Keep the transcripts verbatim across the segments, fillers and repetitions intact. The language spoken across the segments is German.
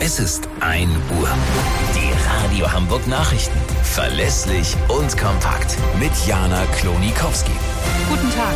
Es ist ein Uhr. Die Radio Hamburg Nachrichten. Verlässlich und kompakt. Mit Jana Klonikowski. Guten Tag.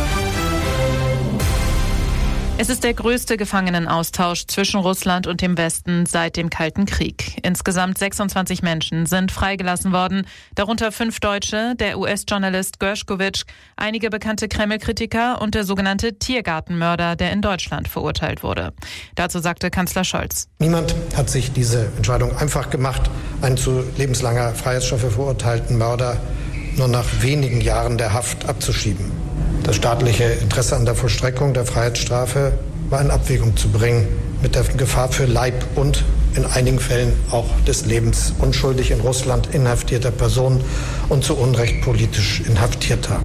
Es ist der größte Gefangenenaustausch zwischen Russland und dem Westen seit dem Kalten Krieg. Insgesamt sechsundzwanzig Menschen sind freigelassen worden, darunter fünf Deutsche, der U S-Journalist Gershkovich, einige bekannte Kreml-Kritiker und der sogenannte Tiergartenmörder, der in Deutschland verurteilt wurde. Dazu sagte Kanzler Scholz: Niemand hat sich diese Entscheidung einfach gemacht, einen zu lebenslanger Freiheitsstrafe verurteilten Mörder nur nach wenigen Jahren der Haft abzuschieben. Das staatliche Interesse an der Vollstreckung der Freiheitsstrafe war in Abwägung zu bringen mit der Gefahr für Leib und in einigen Fällen auch des Lebens unschuldig in Russland inhaftierter Personen und zu Unrecht politisch Inhaftierter.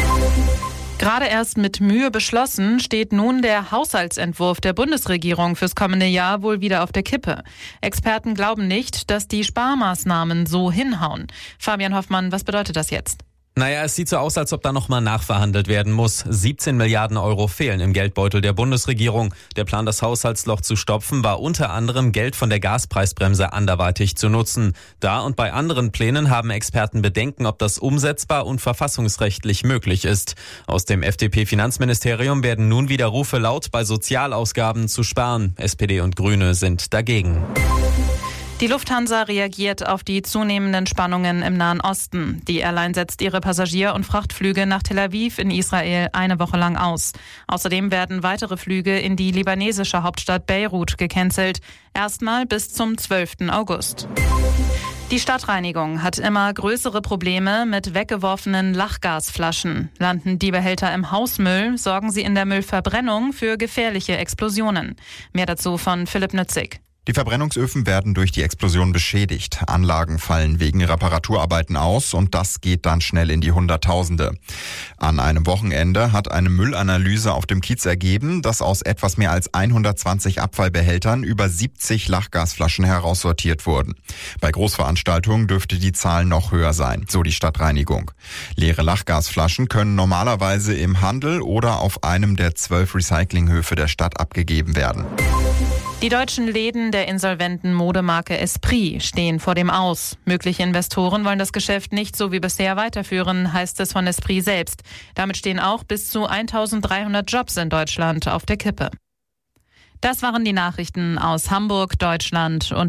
Gerade erst mit Mühe beschlossen, steht nun der Haushaltsentwurf der Bundesregierung fürs kommende Jahr wohl wieder auf der Kippe. Experten glauben nicht, dass die Sparmaßnahmen so hinhauen. Fabian Hoffmann, was bedeutet das jetzt? Naja, es sieht so aus, als ob da nochmal nachverhandelt werden muss. siebzehn Milliarden Euro fehlen im Geldbeutel der Bundesregierung. Der Plan, das Haushaltsloch zu stopfen, war unter anderem Geld von der Gaspreisbremse anderweitig zu nutzen. Da und bei anderen Plänen haben Experten Bedenken, ob das umsetzbar und verfassungsrechtlich möglich ist. Aus dem F D P-Finanzministerium werden nun wieder Rufe laut, bei Sozialausgaben zu sparen. S P D und Grüne sind dagegen. Die Lufthansa reagiert auf die zunehmenden Spannungen im Nahen Osten. Die Airline setzt ihre Passagier- und Frachtflüge nach Tel Aviv in Israel eine Woche lang aus. Außerdem werden weitere Flüge in die libanesische Hauptstadt Beirut gecancelt. Erstmal bis zum zwölften August. Die Stadtreinigung hat immer größere Probleme mit weggeworfenen Lachgasflaschen. Landen die Behälter im Hausmüll, sorgen sie in der Müllverbrennung für gefährliche Explosionen. Mehr dazu von Philipp Nützig. Die Verbrennungsöfen werden durch die Explosion beschädigt. Anlagen fallen wegen Reparaturarbeiten aus und das geht dann schnell in die Hunderttausende. An einem Wochenende hat eine Müllanalyse auf dem Kiez ergeben, dass aus etwas mehr als hundertzwanzig Abfallbehältern über siebzig Lachgasflaschen heraussortiert wurden. Bei Großveranstaltungen dürfte die Zahl noch höher sein, so die Stadtreinigung. Leere Lachgasflaschen können normalerweise im Handel oder auf einem der zwölf Recyclinghöfe der Stadt abgegeben werden. Die deutschen Läden der insolventen Modemarke Esprit stehen vor dem Aus. Mögliche Investoren wollen das Geschäft nicht so wie bisher weiterführen, heißt es von Esprit selbst. Damit stehen auch bis zu eintausenddreihundert Jobs in Deutschland auf der Kippe. Das waren die Nachrichten aus Hamburg, Deutschland und